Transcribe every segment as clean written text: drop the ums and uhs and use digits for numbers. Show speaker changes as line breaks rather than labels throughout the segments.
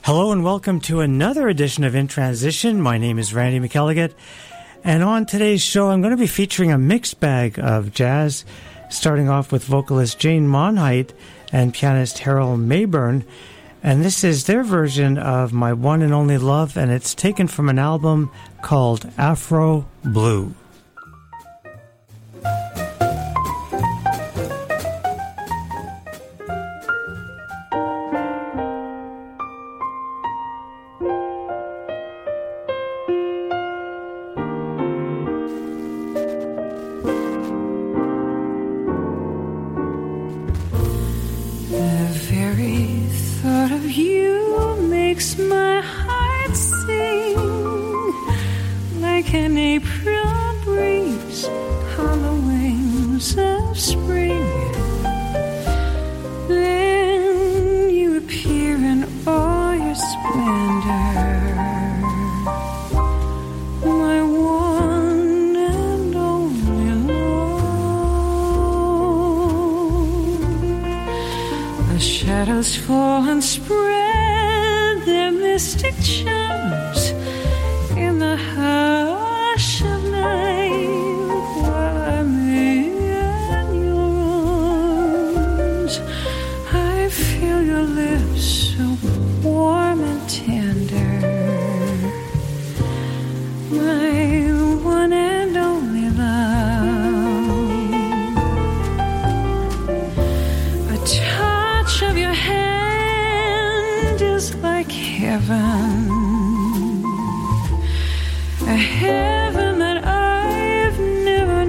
Hello and welcome to another edition of In Transition. My name is Randy McElligott, and on today's show I'm going to be featuring a mixed bag of jazz, starting off with vocalist Jane Monheit and pianist Harold Mayburn, and this is their version of My One and Only Love, and it's taken from an album called Afro Blue.
Shadows fall and spread their mystic charms in the hush of night, while I'm in your arms. I feel your lips so warm and tender, my one and only love. A touch of your hand is like heaven, a heaven that I've never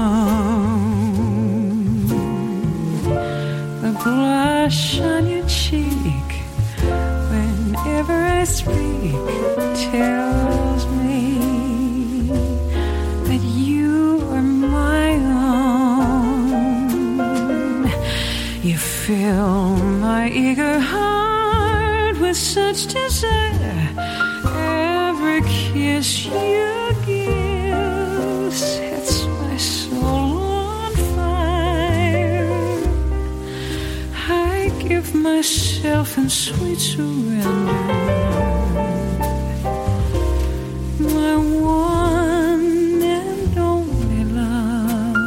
known. The blush on your cheek whenever I speak tells me that you are my own. You fill my eager heart with such desire. Every kiss you give sets my soul on fire. I give myself in sweet surrender, my one and only love.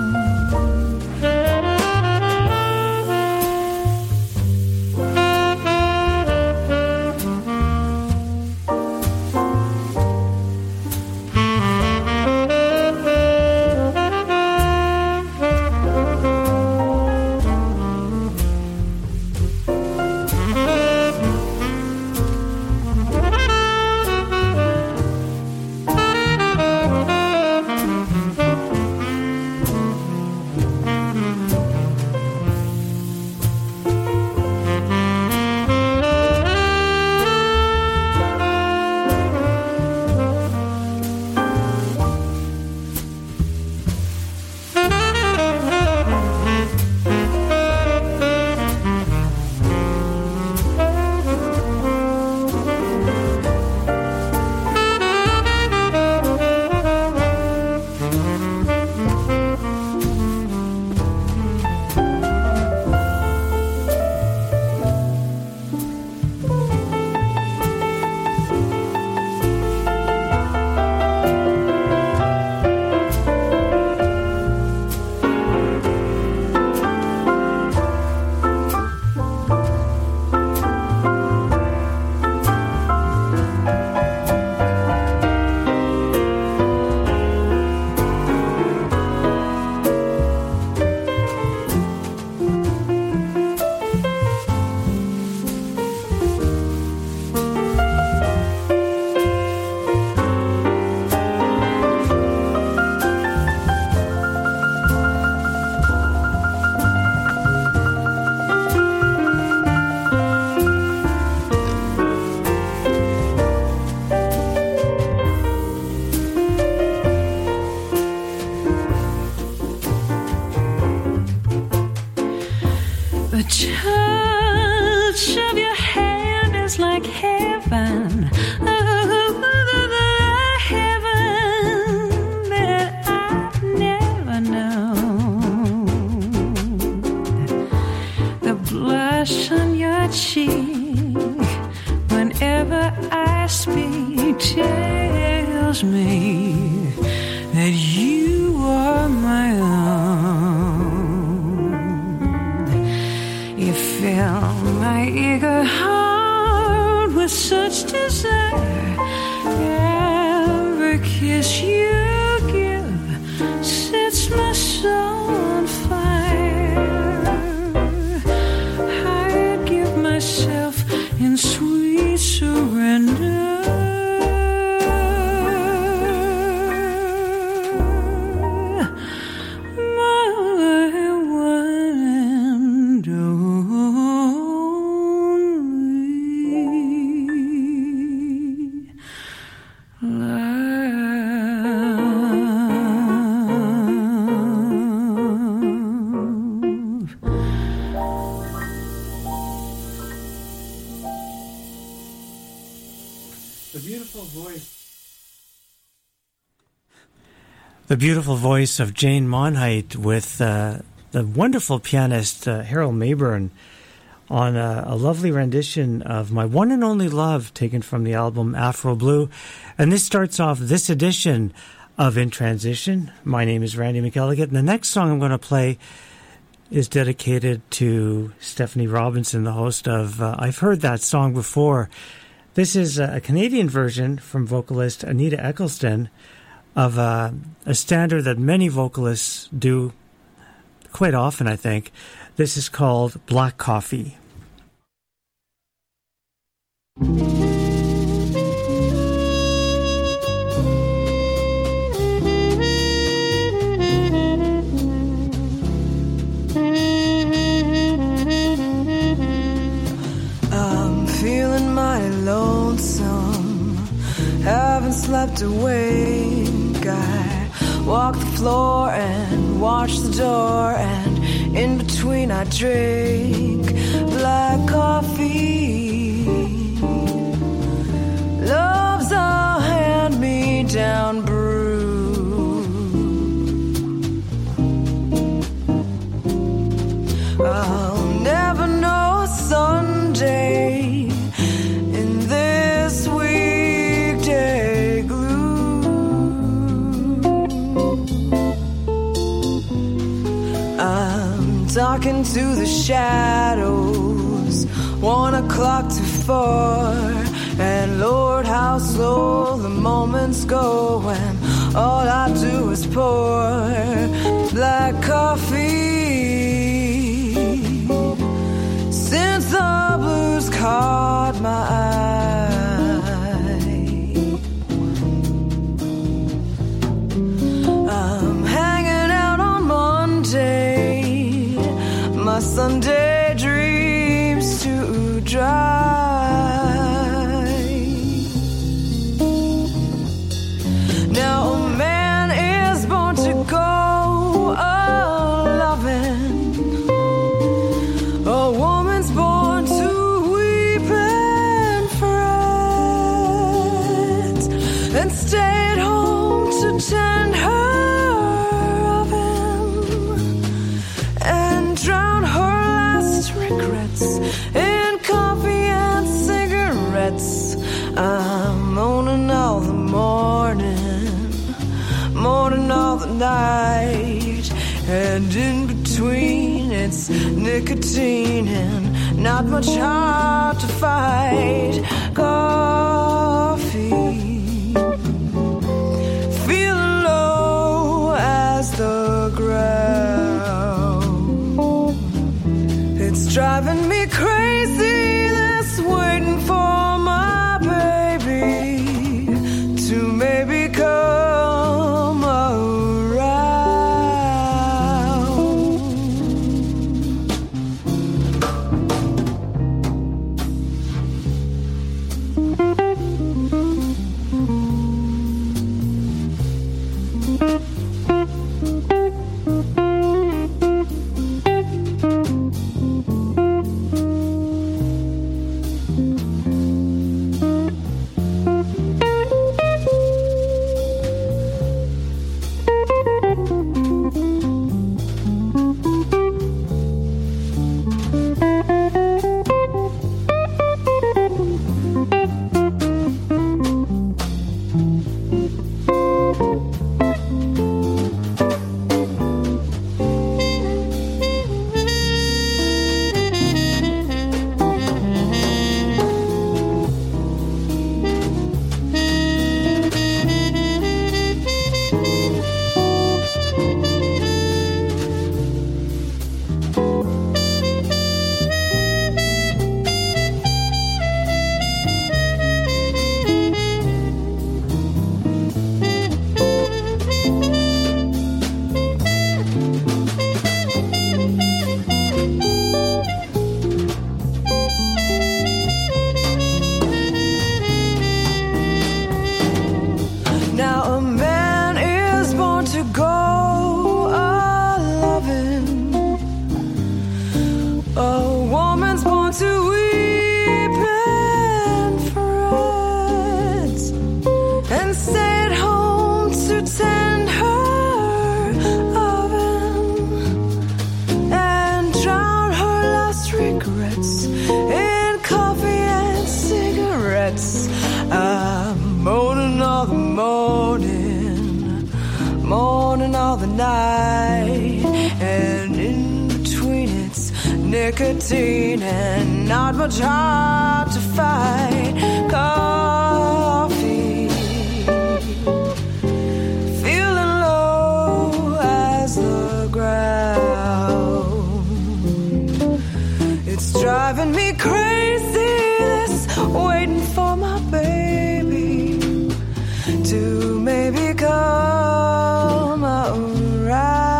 The touch of your hand is like heaven, heaven that I've never known. The blush on your cheek whenever tells me that you are my own. You fill my eager heart with such desire. Every kiss you give sets my soul on fire. I give myself in sweet surrender.
The beautiful voice of Jane Monheit with the wonderful pianist Harold Mayburn on a lovely rendition of My One and Only Love, taken from the album Afro Blue. And this starts off this edition of In Transition. My name is Randy McElligott, and the next song I'm going to play is dedicated to Stephanie Robinson, the host of I've Heard That Song Before. This is a Canadian version from vocalist Anita Eccleston of a standard that many vocalists do quite often, I think. This is called Black Coffee.
I'm feeling mighty lonesome, haven't slept awake. I walk the floor and watch the door, and in between I drink black coffee. Love's a hand-me-down brew. I'll never know Sunday in this weekday glue. I'm talking to the shadows, 1 o'clock to 4, and Lord, how slow the moments go when all I do is pour black coffee. Since the blues caught my eye, I'm hanging out on Monday, my Sunday dreams too dry. Now a man is born to go a-loving, a woman's born to weep and fret, and stay at home to tend her oven and drown her last regrets in coffee and cigarettes. I'm moaning all the morning, moaning all the night, and in between it's nicotine and not much hard to fight. Coffee, feeling low as the ground. It's driving me crazy, this waiting for my baby to maybe come around. regrets and coffee and cigarettes. I'm moaning all the morning, moaning all the night, and in between it's nicotine and not much heart to fight. Coffee, feeling low as the ground. It's driving me crazy, this waiting for my baby to maybe come around.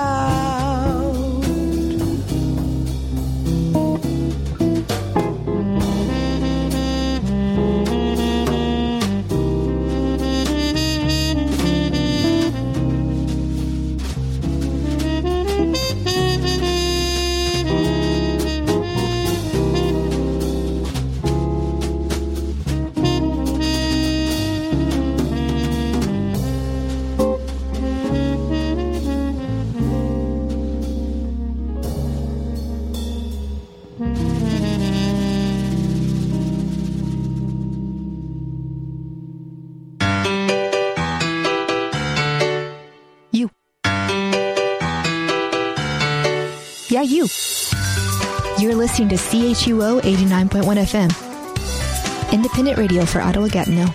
Yeah, you. You're listening to CHUO 89.1 FM. Independent radio for Ottawa-Gatineau.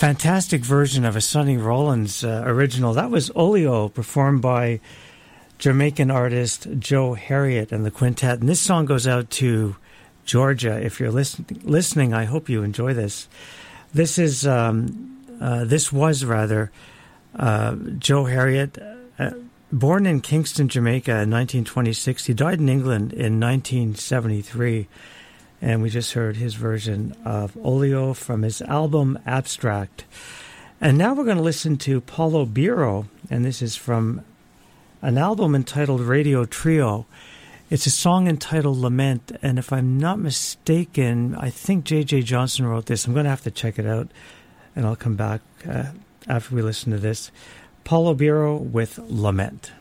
Fantastic version of a Sonny Rollins original. That was Oleo, performed by Jamaican artist Joe Harriott and the Quintet. And this song goes out to Georgia. If you're listening, I hope you enjoy this. This was Joe Harriott, born in Kingston, Jamaica in 1926. He died in England in 1973. And we just heard his version of Oleo from his album Abstract. And now we're going to listen to Paulo Biro, and this is from an album entitled Radio Trio. It's a song entitled Lament, and if I'm not mistaken, I think J.J. Johnson wrote this. I'm going to have to check it out, and I'll come back after we listen to this. Paulo Biro with Lament.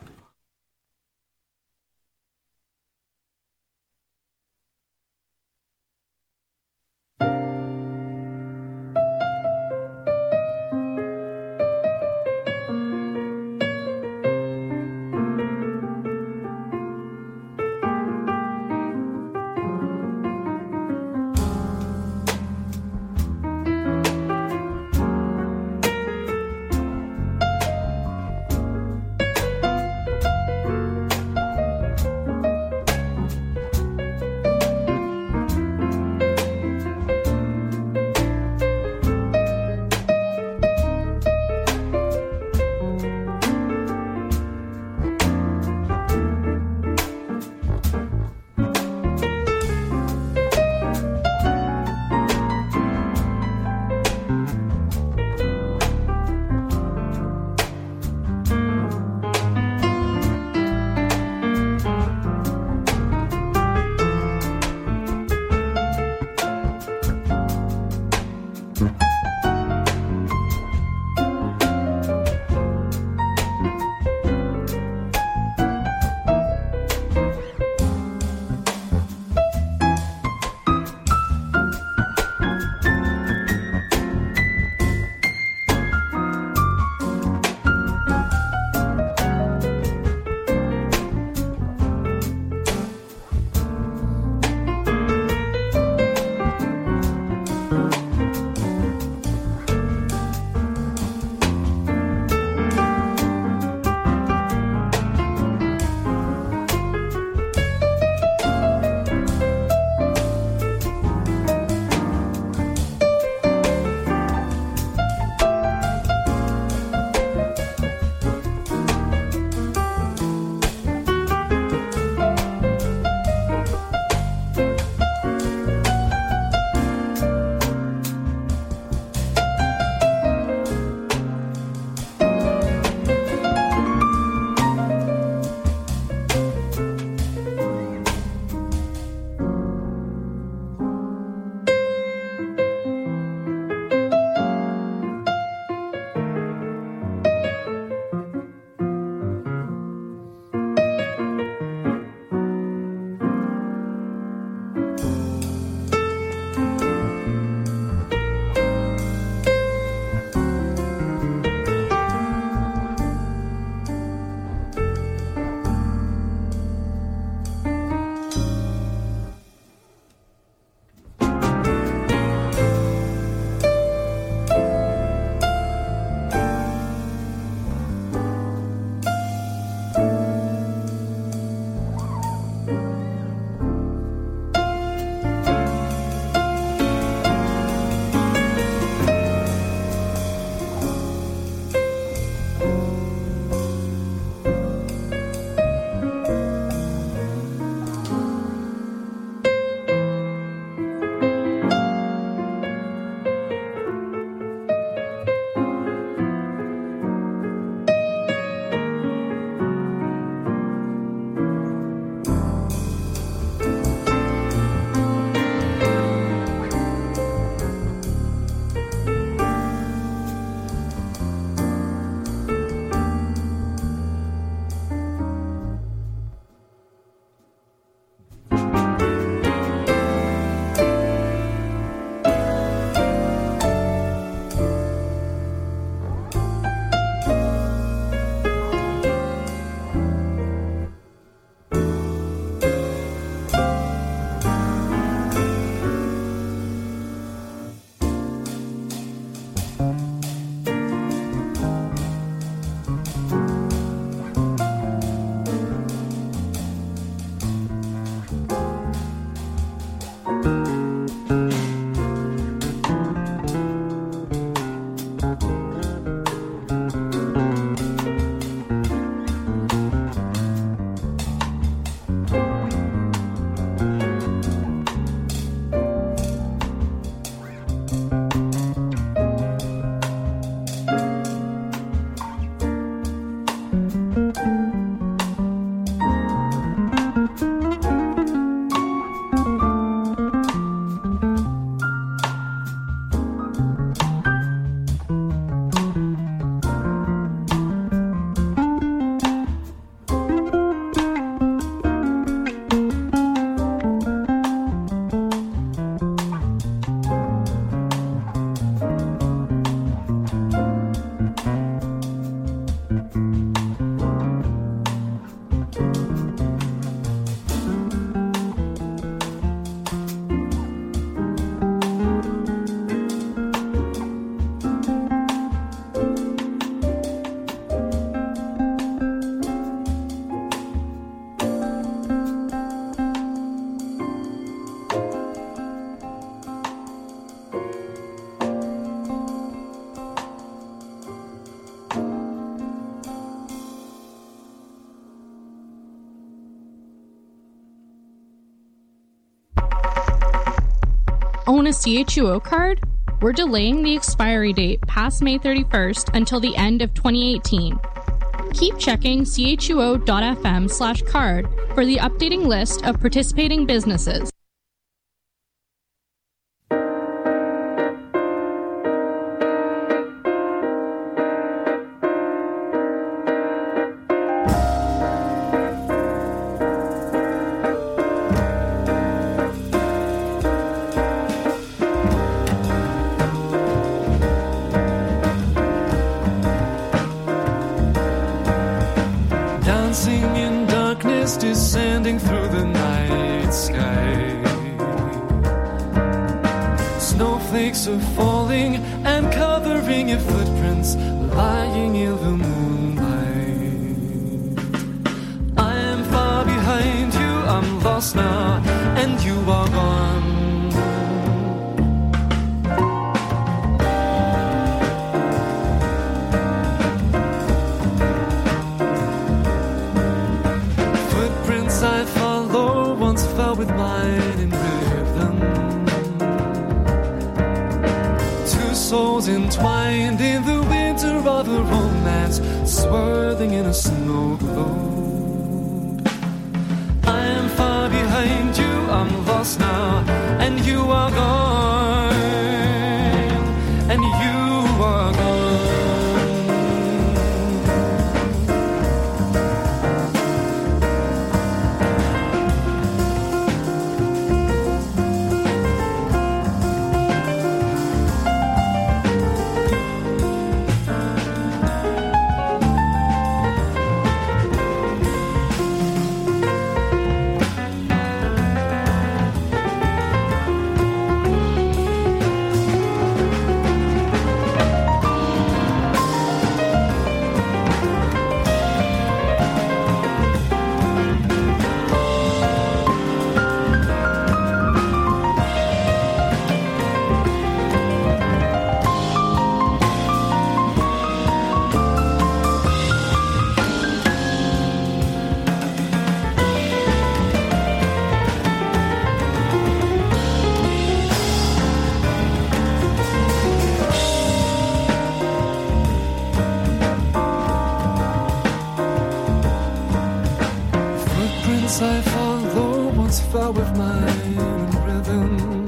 Own a CHUO card? We're delaying the expiry date past May 31st until the end of 2018. Keep checking chuo.fm/card for the updating list of participating businesses.
Descending through the night sky, snowflakes are falling and covering your footprints, lying in the moonlight. I am far behind you, I'm lost now, and you are gone. I follow once fell with mine in rhythm. Two souls entwined in the winter of a romance, swirling in a snow globe. I am far behind you, I'm lost now, and you are gone, and you are gone. I follow once fell with my rhythm.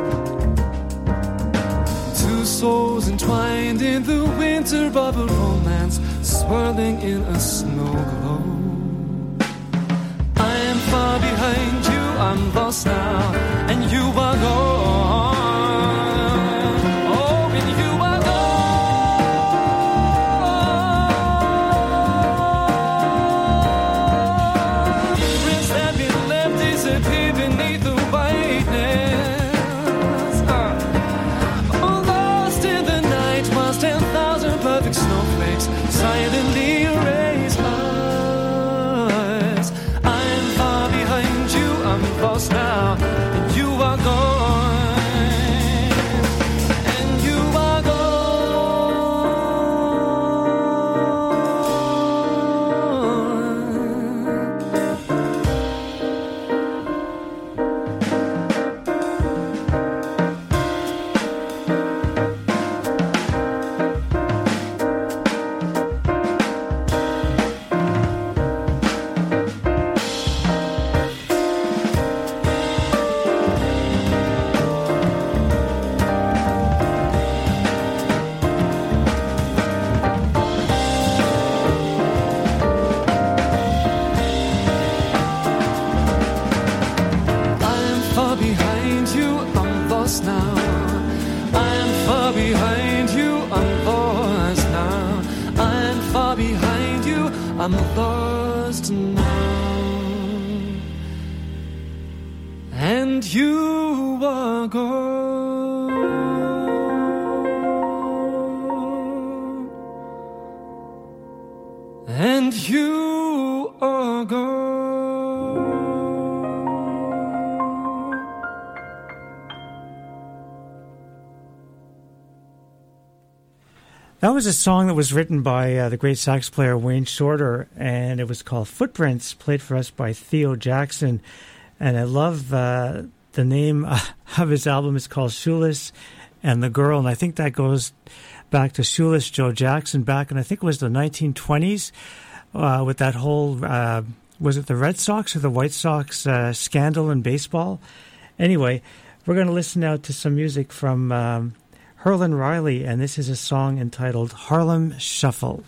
Two souls entwined in the winter of a romance, swirling in a snow globe. I am far behind you, I'm lost now, and you are gone. Oh, and you are beneath the whiteness, lost in the night, whilst 10,000 perfect snowflakes silently erase us. I am far behind you, I'm lost now, and you are gone, and you are gone. Now I am far behind you, I'm lost now. I am far behind you, I'm lost now, and you are gone, and you are gone.
That was a song that was written by the great sax player Wayne Shorter, and it was called Footprints, played for us by Theo Jackson. And I love The name of his album is called Shoeless and the Girl, and I think that goes back to Shoeless Joe Jackson back in, I think it was the 1920s, with that whole, was it the Red Sox or the White Sox scandal in baseball? Anyway, we're going to listen now to some music from Herlin Riley, and this is a song entitled Harlem Shuffle.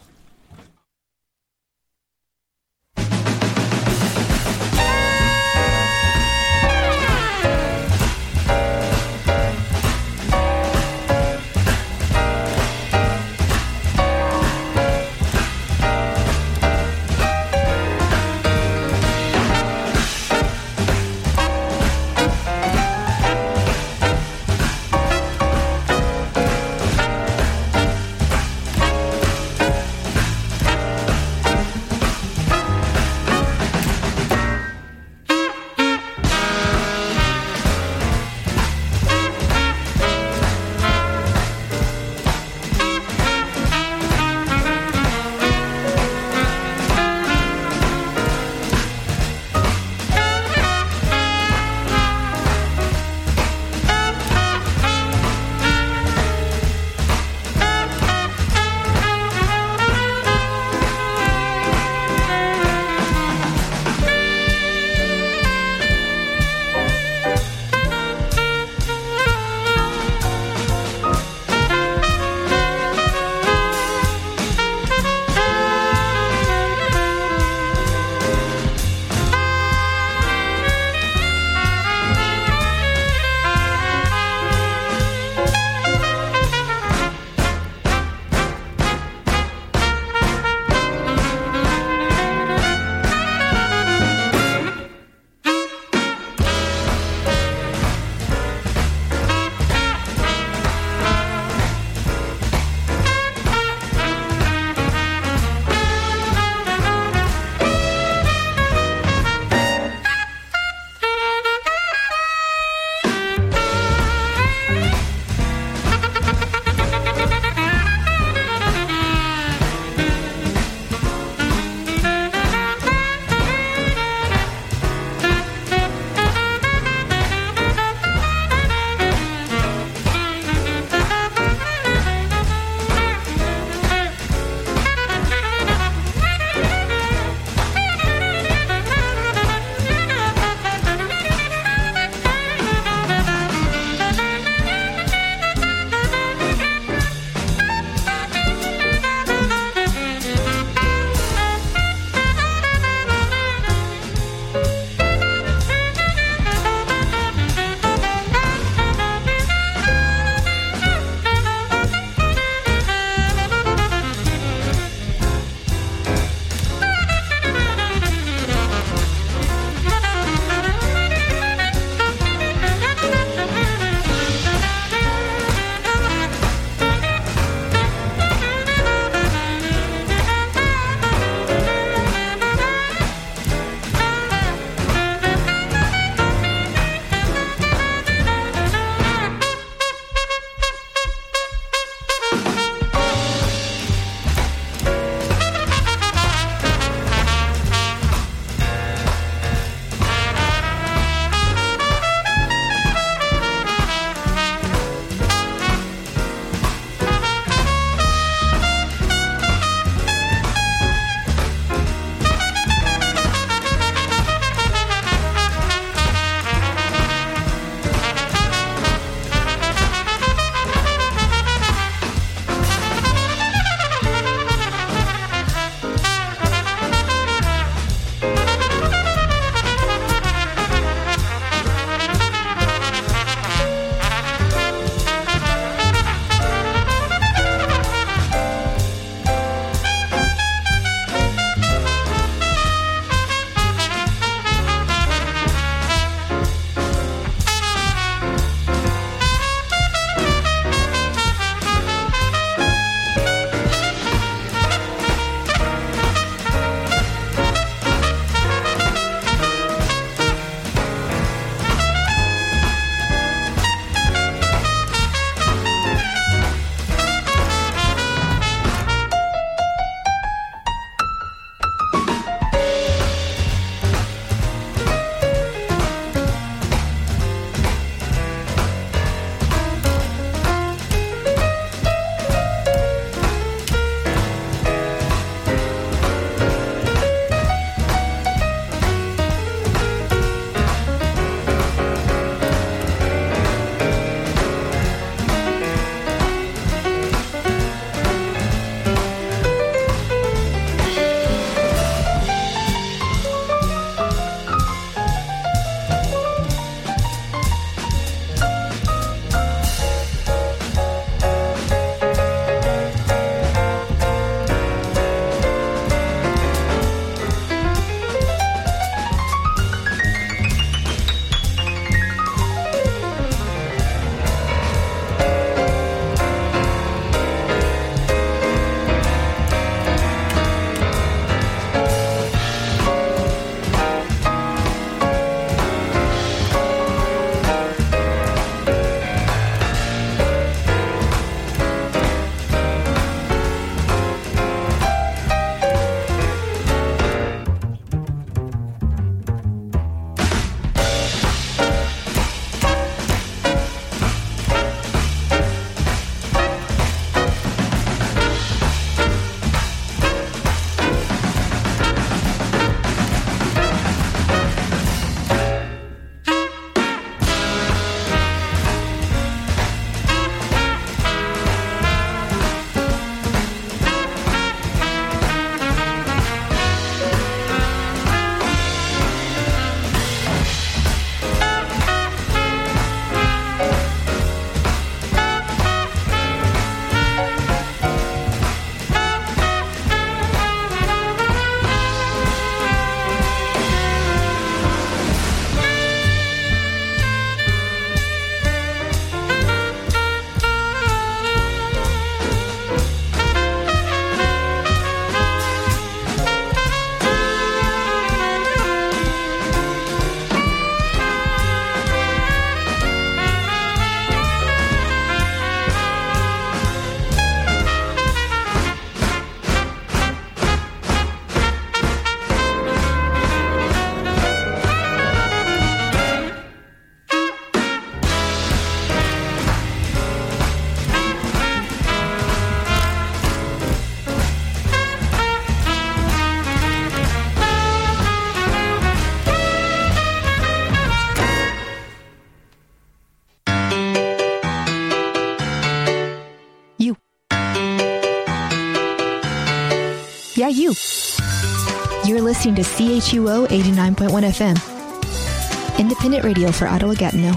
Yeah, you. You're listening to CHUO 89.1 FM. Independent radio for Ottawa-Gatineau.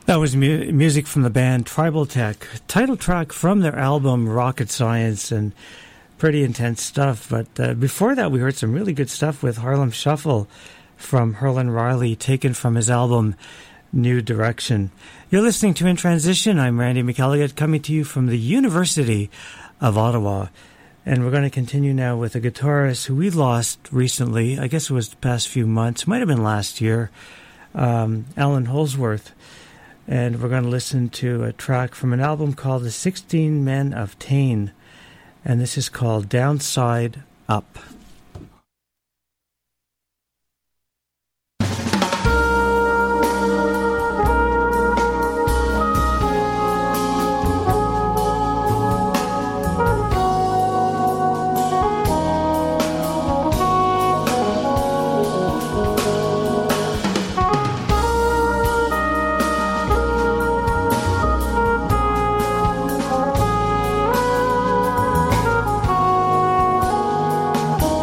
That was music from the band Tribal Tech, title track from their album Rocket Science, and pretty intense stuff. But before that, we heard some really good stuff with Harlem Shuffle from Herlin Riley, taken from his album New Direction. You're listening to In Transition. I'm Randy McElligott, coming to you from the University of Ottawa. And we're going to continue now with a guitarist who we lost recently. I guess it was the past few months, might have been last year, Alan Holsworth. And we're going to listen to a track from an album called The 16 Men of Tain. And this is called Downside Up.
Oh,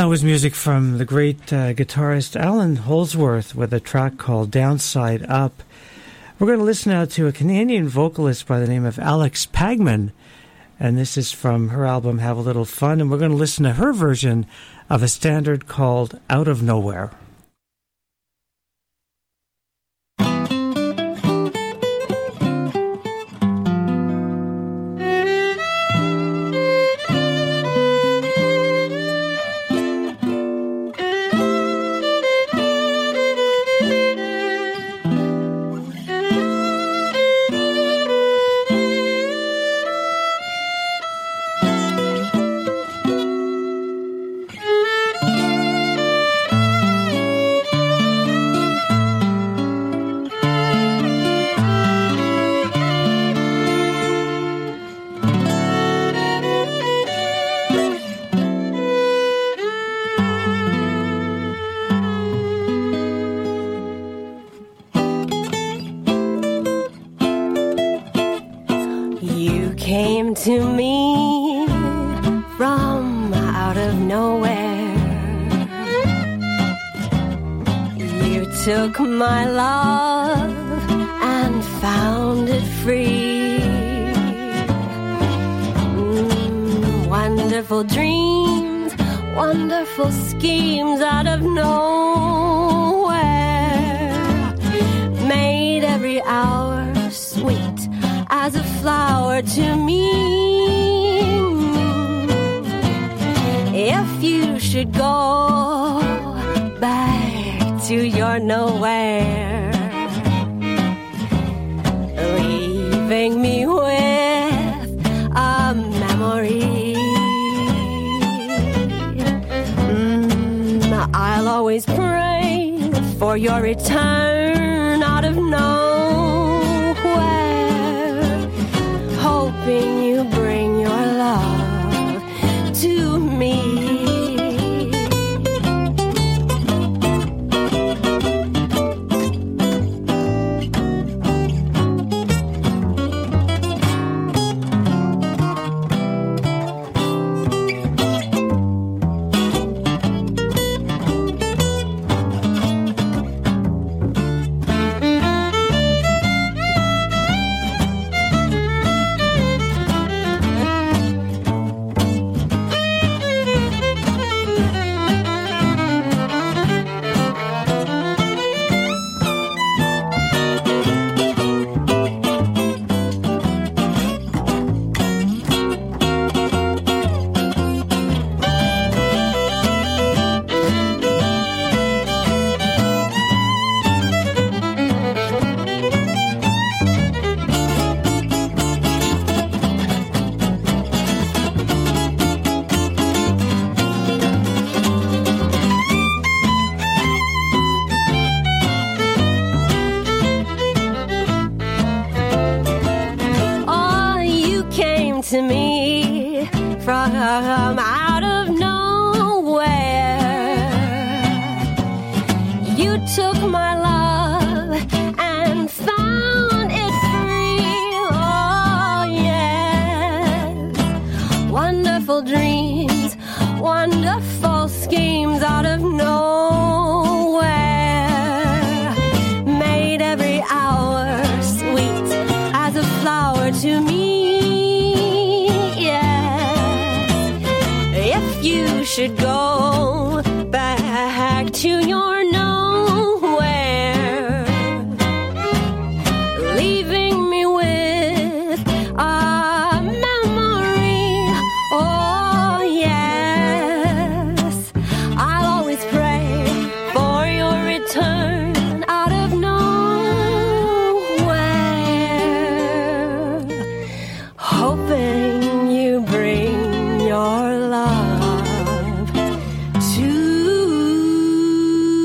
that was music from the great guitarist Alan Holdsworth with a track called Downside Up. We're going to listen now to a Canadian vocalist by the name of Alex Pagman, and this is from her album Have a Little Fun, and we're going to listen to her version of a standard called Out of Nowhere.
To me from out of nowhere, you took my love and found it free. Wonderful dreams, wonderful schemes out of nowhere, made every hour sweet as a flower to me. If you should go back to your nowhere, leaving me with a memory, I'll always pray for your return out of nowhere, hoping you bring your love to me. To me from out of nowhere, you took my love and found it free. Oh yes, wonderful dreams, wonderful schemes out of nowhere, made every hour sweet as a flower to me. You should go back to your nowhere, leaving me with a memory. Oh yes, I'll always pray for your return out of nowhere, hoping you bring your love to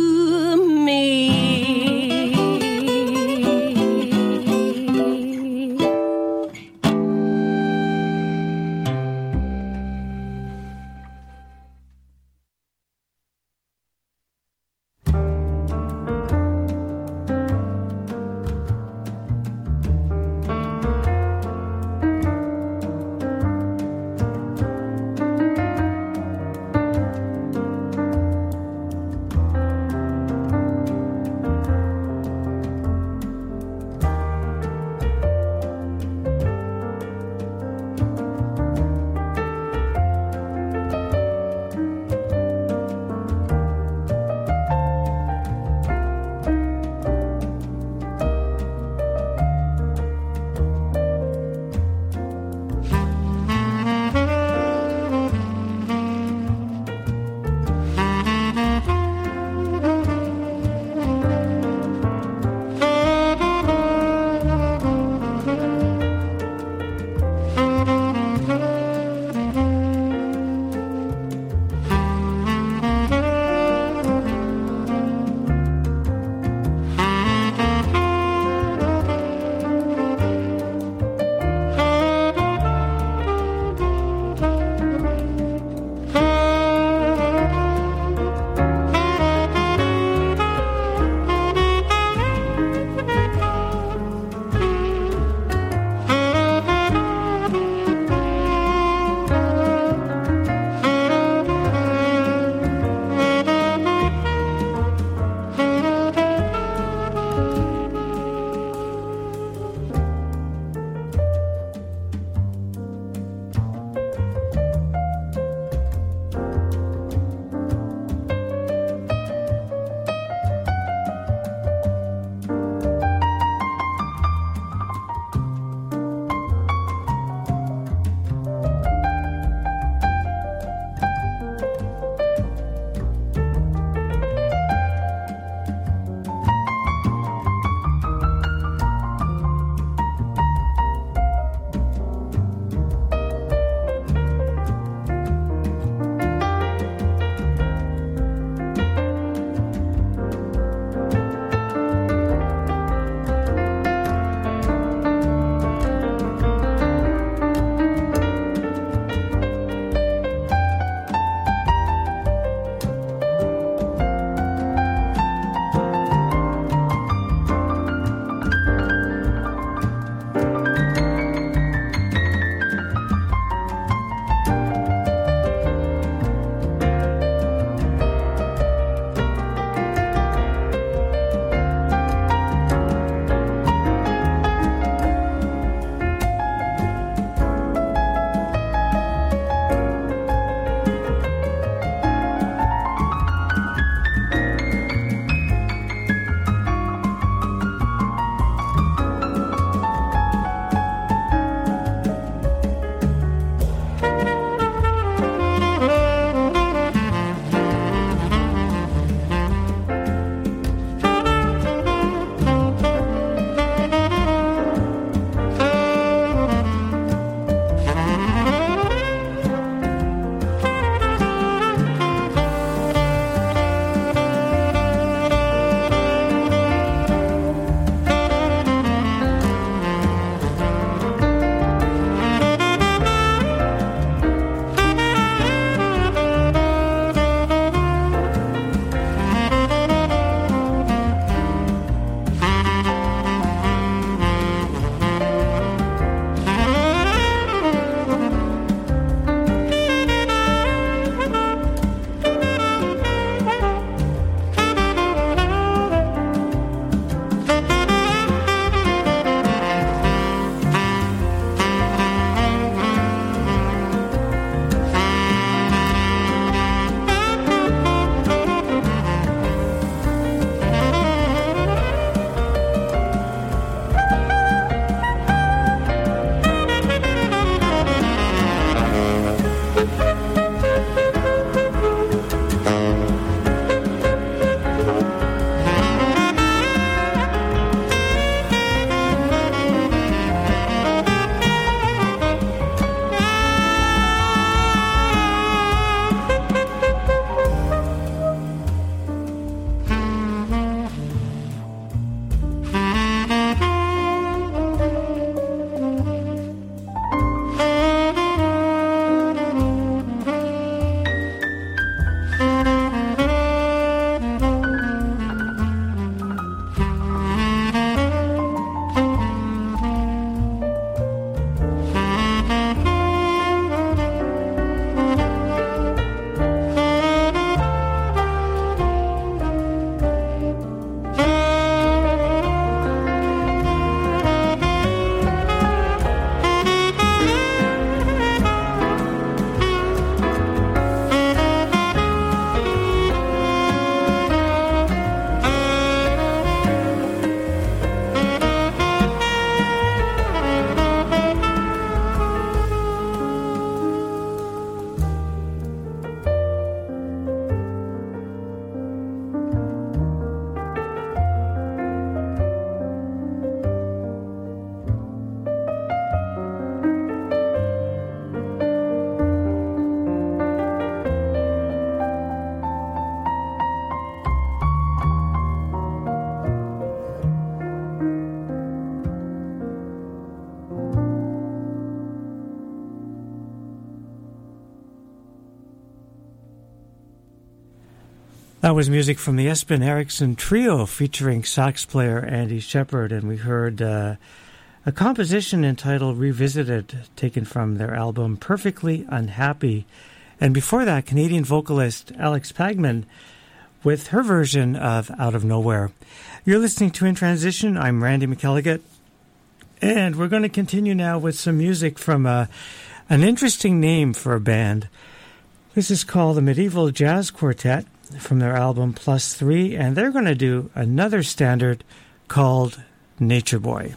That was music from the Espen Erickson Trio featuring sax player Andy Shepard, and we heard a composition entitled Revisited, taken from their album Perfectly Unhappy. And before that, Canadian vocalist Alex Pagman with her version of Out of Nowhere. You're listening to In Transition. I'm Randy McElligott, and we're going to continue now with some music from an interesting name for a band. This is called the Medieval Jazz Quartet from their album Plus 3, and they're going to do another standard called Nature Boy.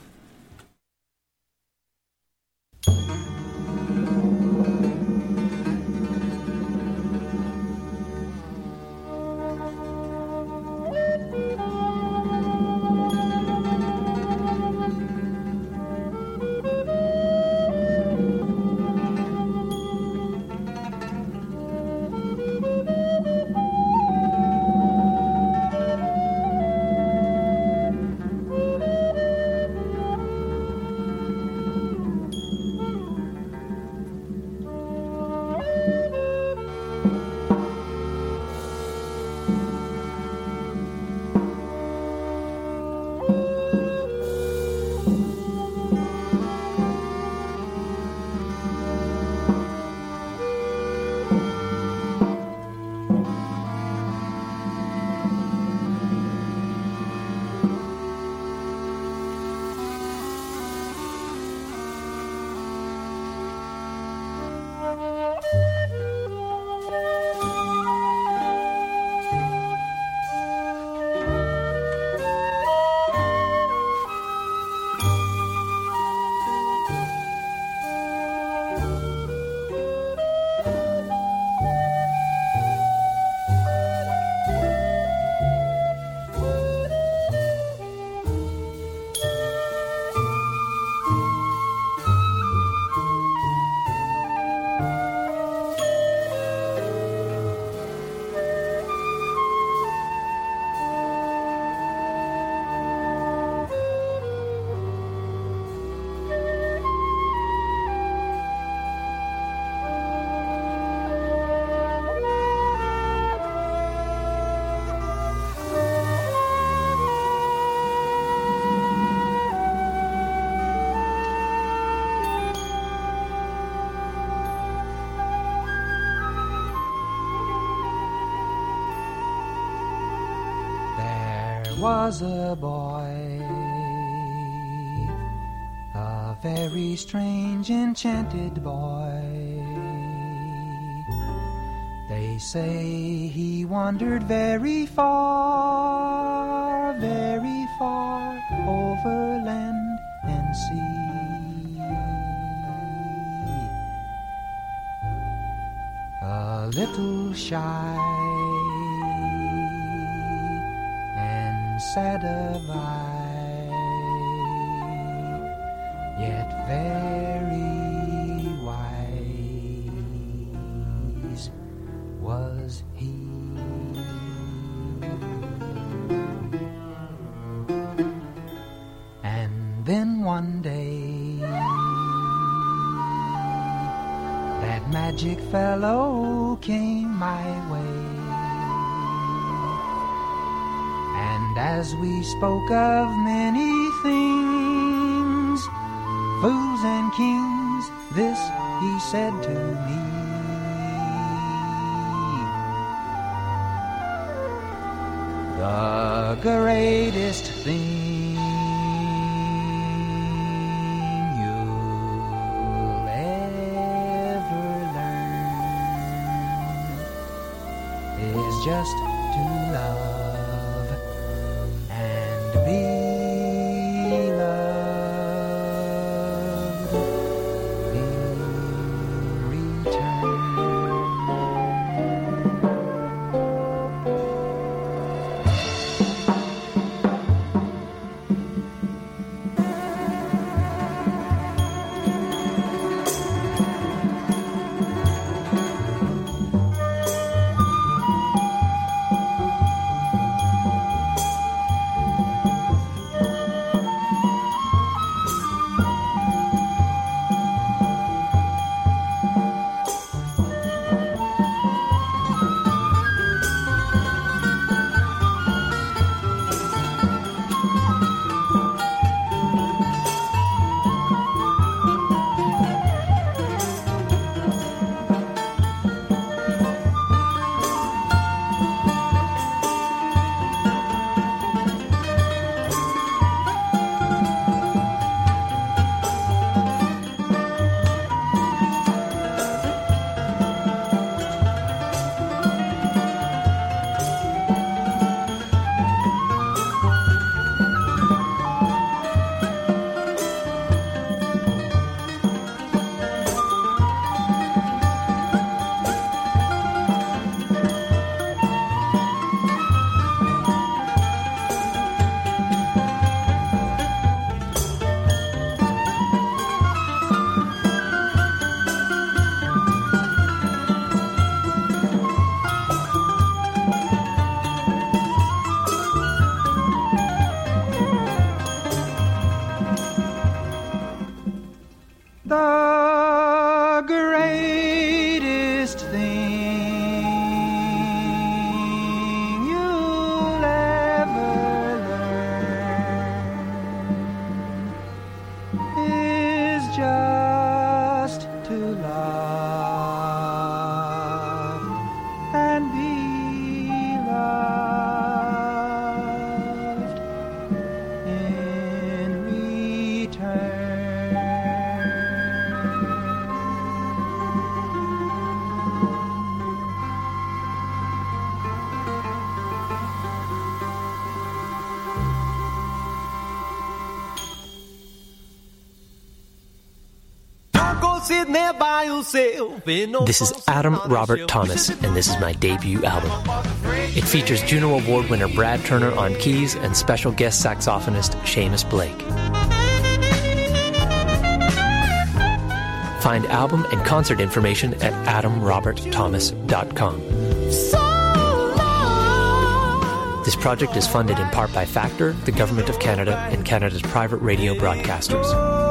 Was a boy, a very strange, enchanted boy. They say he wandered very far over land and sea. A little shy, sad of eye, yet very wise was he. And then one day, that magic fellow came my way. As we spoke of many things, fools and kings, this he said to me. The greatest thing you'll ever learn is just to love.
sitting there by yourself.
This is Adam Robert Thomas, and this is my debut album. It features Juno Award winner Brad Turner on keys and special guest saxophonist Seamus Blake. Find album and concert information at adamrobertthomas.com. This project is funded in part by Factor, the Government of Canada, and Canada's private radio broadcasters.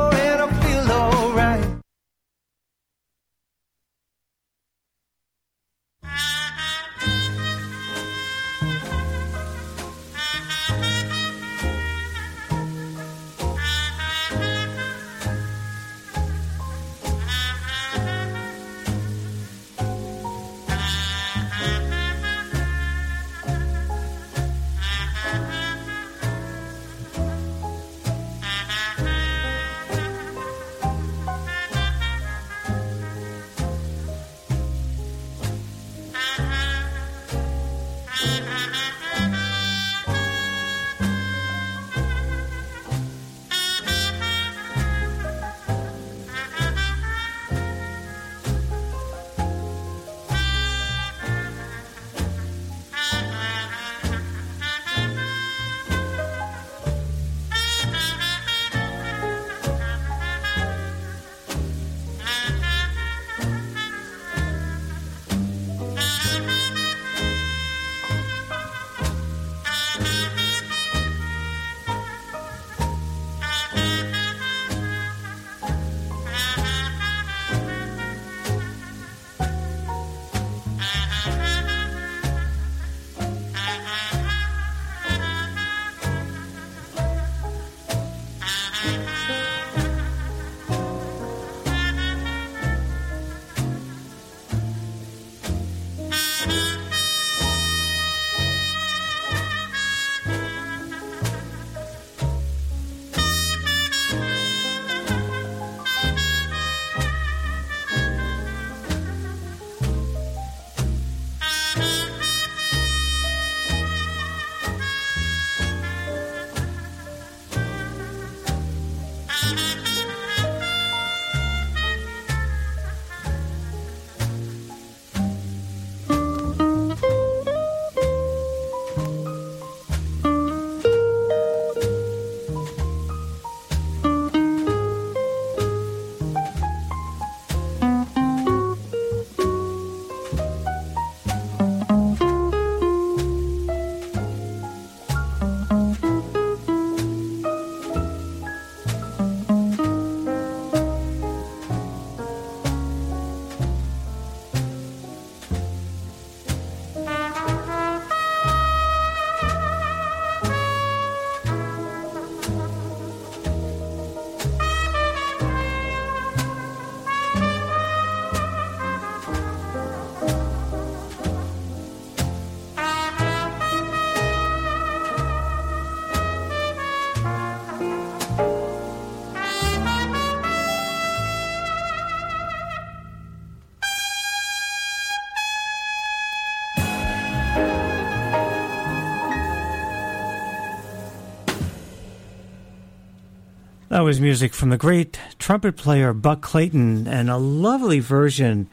That was music from the great trumpet player Buck Clayton and a lovely version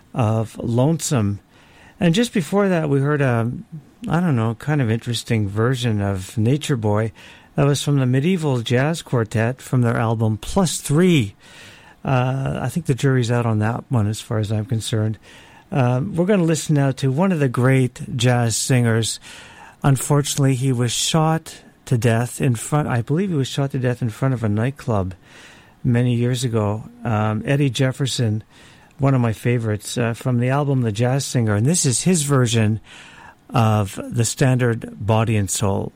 of Lonesome. And just before that, we heard a, kind of interesting version of Nature Boy. That was from the Medieval Jazz Quartet from their album Plus 3. I think the jury's out on that one as far as I'm concerned. We're going to listen now to one of the great jazz singers. Unfortunately, he was shot to death in front of a nightclub many years ago. Eddie Jefferson, one of my favorites, from the album The Jazz Singer, and this is his version of the standard Body and Soul.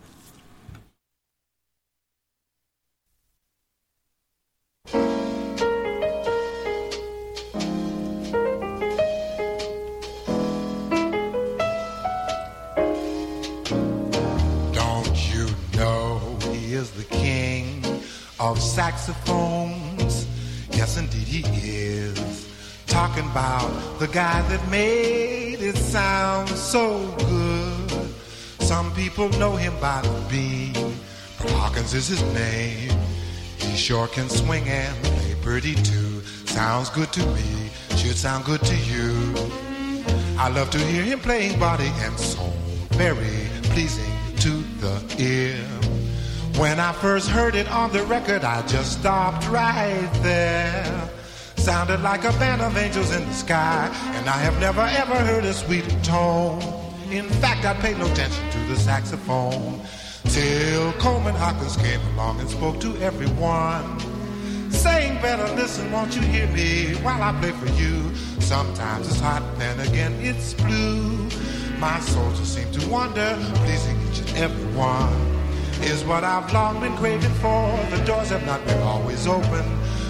Of saxophones, yes indeed he is. Talking about the guy that made it sound so good. Some people know him by the B, but Hawkins is his name. He sure can swing and play pretty too. Sounds good to me, should sound good to you. I love to hear him playing body and soul, very pleasing to the ear. When I first heard it on the record, I just stopped right there. Sounded like a band of angels in the sky, and I have never ever heard a sweeter tone. In fact, I paid no attention to the saxophone till Coleman Hawkins came along and spoke to everyone, saying, better listen, won't you hear me while I play for you? Sometimes it's hot, then again it's blue. My soul just seems to wander, pleasing each and every one is what I've long been craving for. The doors have not been always open,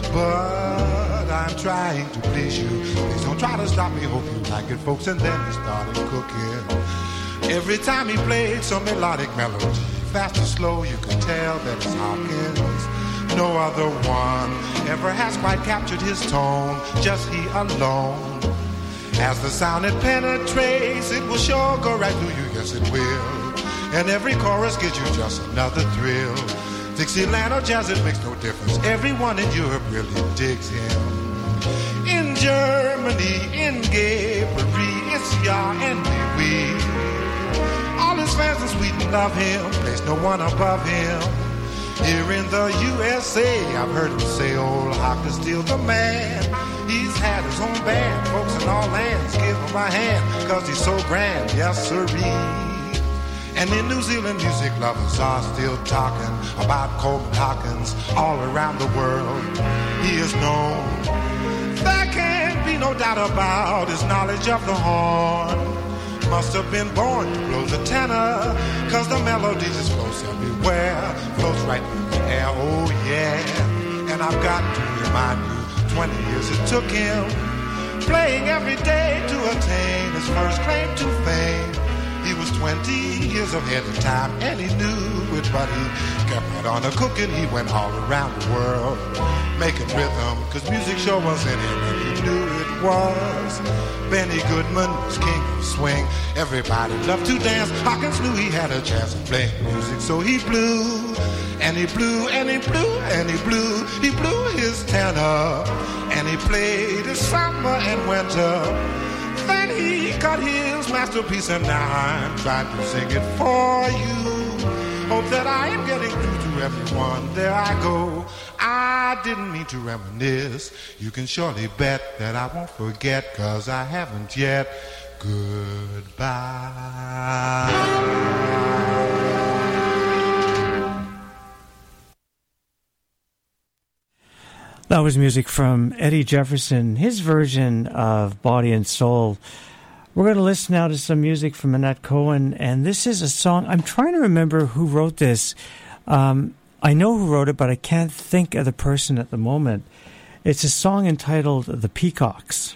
but I'm trying to please you. Please don't try to stop me, hope you like it, folks. And then he started cooking. Every time he played some melodic melody, fast or slow, you could tell that it's Hawkins. No other one ever has quite captured his tone, just he alone. As the sound it penetrates, it will sure go right through you, yes it will. And every chorus gives you just another thrill. Dixieland or jazz, it makes no difference. Everyone in Europe really digs him. In Germany, in Gay Paris, it's Ya and Louis. All his fans in Sweden love him, there's no one above him. Here in the USA, I've heard him say, old Hawk is still the man. He's had his own band, folks in all lands give him a hand, cause he's so grand, yes sirree. And in New Zealand, music lovers are still talking about Coleman Hawkins all around the world. He is known. There can't be no doubt about his knowledge of the horn. Must have been born to blow the tenor, cause the melody just flows everywhere, flows right through the air, oh yeah. And I've got to remind you, 20 years it took him, playing every day to attain his first claim to fame. He was 20 years ahead of time, and he knew it, but he kept right on a cooking. He went all around the world, making rhythm, cause music sure was in him, and he knew it was. Benny Goodman was king of swing. Everybody loved to dance. Hawkins knew he had a chance of playing music, so he blew, and he blew, and he blew, and he blew. He blew his tenor, and he played his summer and winter. Then he cut his masterpiece, and now I'm trying to sing it for you. Hope that I am getting through to everyone. There I go. I didn't mean to reminisce. You can surely bet that I won't forget, cause I haven't yet. Goodbye.
That was music from Eddie Jefferson, his version of Body and Soul. We're going to listen now to some music from Annette Cohen, and this is a song. I'm trying to remember who wrote this. I know who wrote it, but I can't think of the person at the moment. It's a song entitled The Peacocks.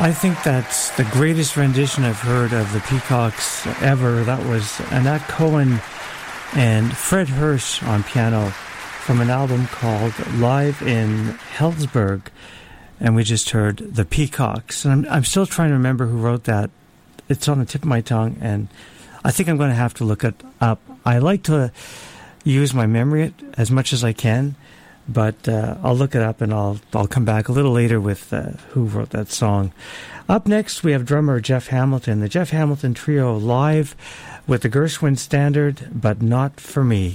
I think that's the greatest rendition I've heard of the Peacocks ever. That was Annette Cohen and Fred Hirsch on piano from an album called Live in Helzburg. And we just heard the Peacocks. And I'm still trying to remember who wrote that. It's on the tip of my tongue, and I think I'm going to have to look it up. I like to use my memory as much as I can, but I'll look it up and I'll come back a little later with who wrote that song. Up next, we have drummer Jeff Hamilton, the Jeff Hamilton Trio live with the Gershwin Standard, But Not For Me.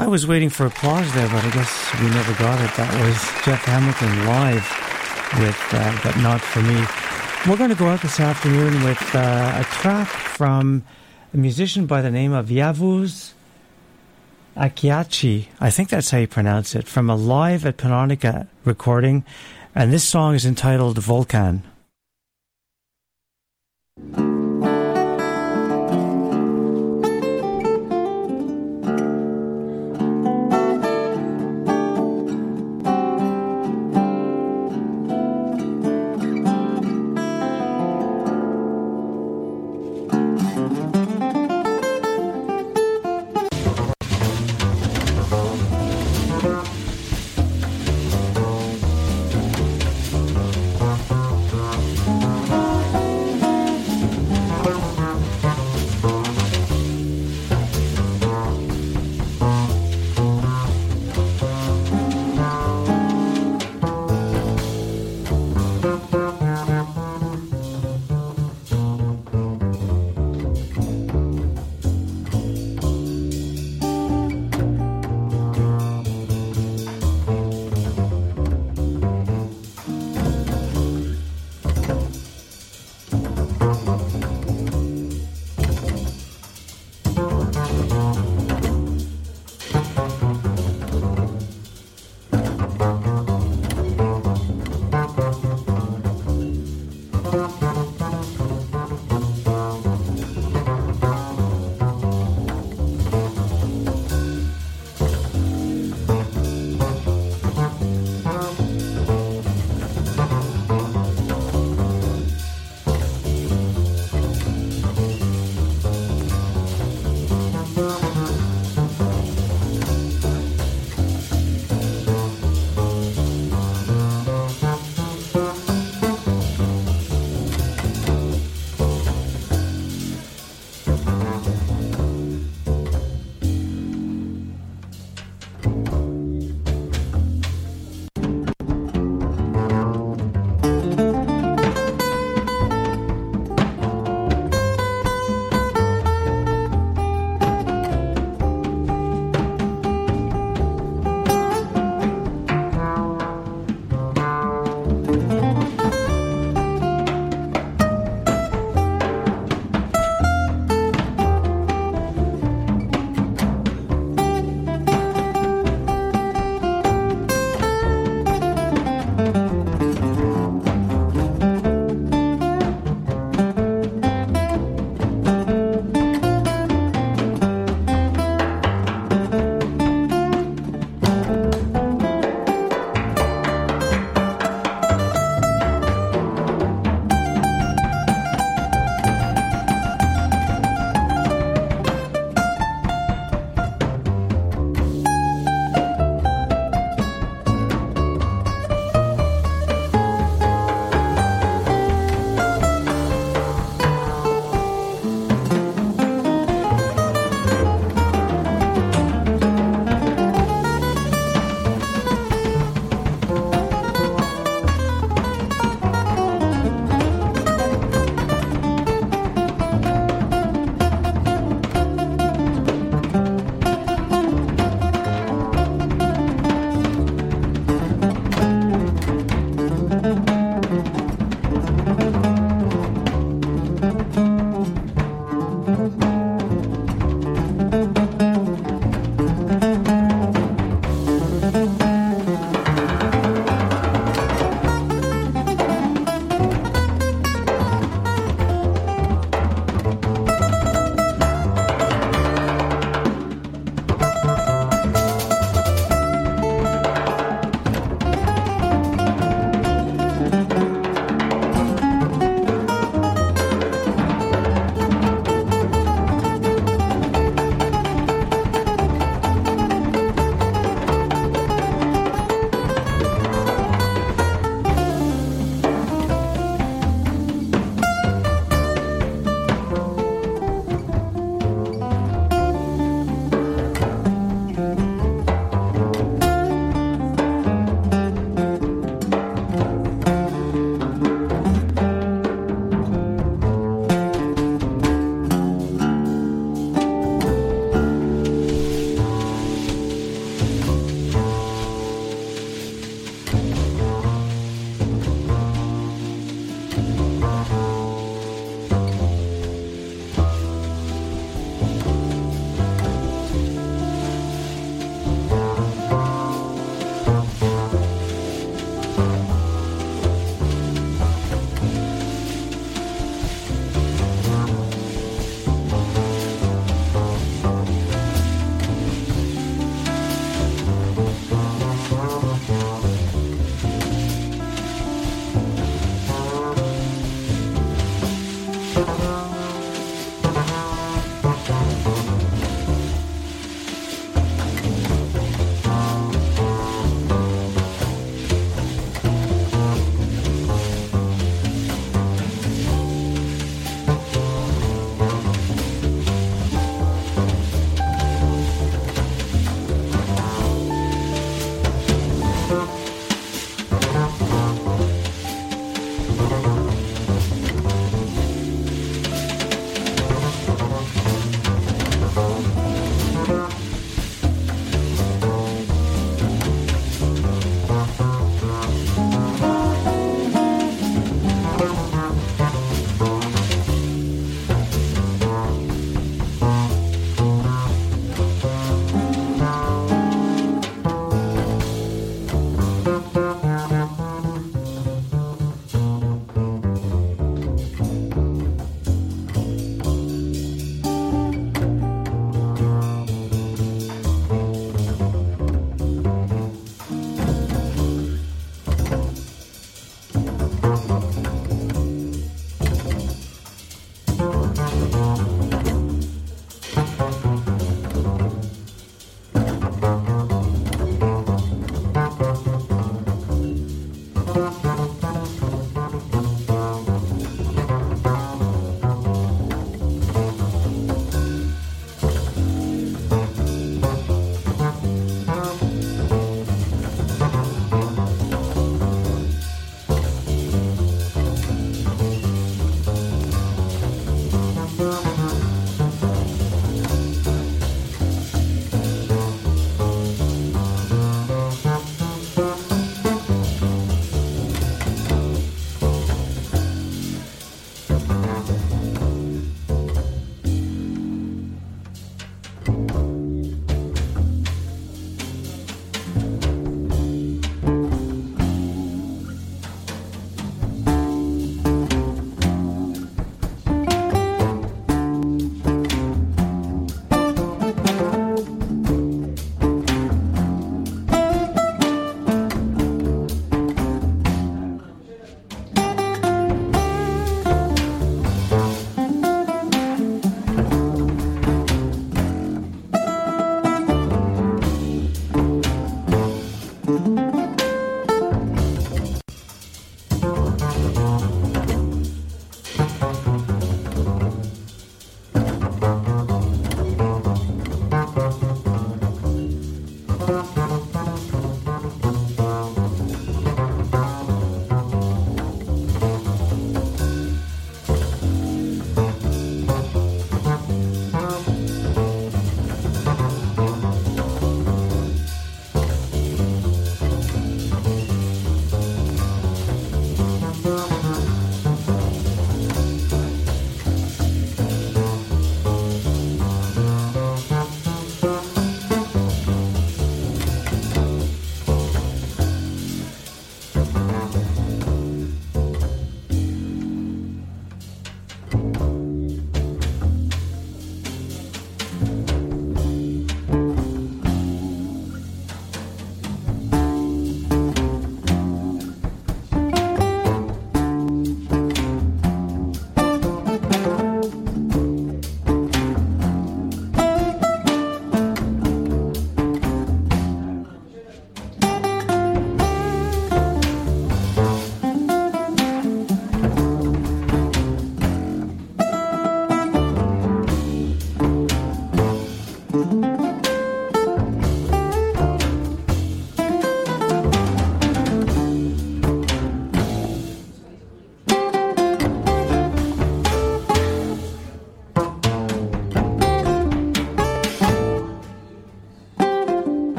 I was waiting for applause there, but I guess we never got it. That was Jeff Hamilton live with But Not For Me. We're going to go out this afternoon with a track from a musician by the name of Yavuz Akiachi. I think that's how you pronounce it, from a live at Panonica recording. And this song is entitled Volcan.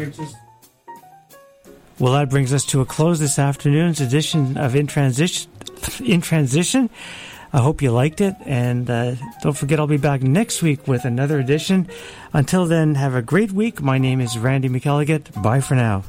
Well, that brings us to a close this afternoon's edition of In Transition. I hope you liked it, and don't forget I'll be back next week with another edition. Until then, have a great week. My name is Randy McElligott. Bye for now.